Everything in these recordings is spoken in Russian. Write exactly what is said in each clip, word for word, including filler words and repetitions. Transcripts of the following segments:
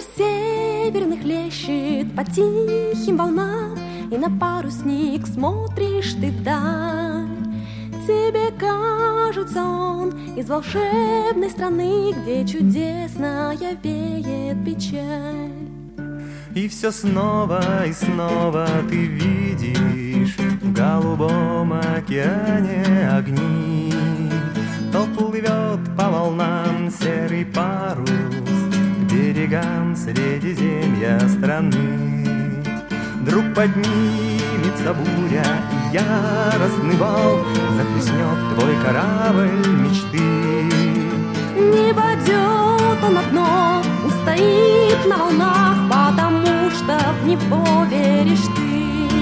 северный хлещет по тихим волнам, и на парусник смотришь ты вдаль. Тебе кажется он из волшебной страны, где чудесная веет печаль. И все снова и снова ты видишь в голубом океане огни. То плывет по волнам серый парус к берегам Средиземья страны. Вдруг поднимется буря, и яростный вал захлестнет твой корабль мечты. Не падет он на дно, устоит на волнах, потому что в него веришь ты.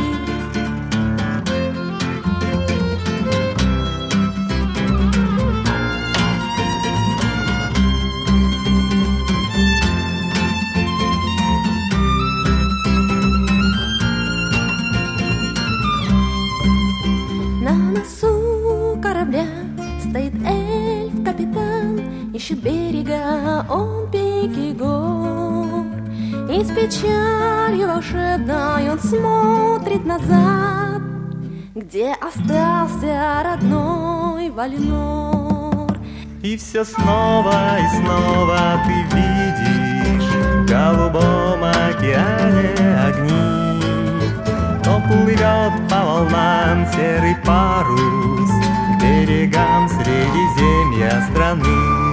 Стоит эльф-капитан, ищет берега он пики гор, и с печалью волшебной он смотрит назад, где остался родной Вальнор. И все снова и снова ты видишь в голубом океане огни. То плывет по волнам серый парус к берегам Средиземья страны.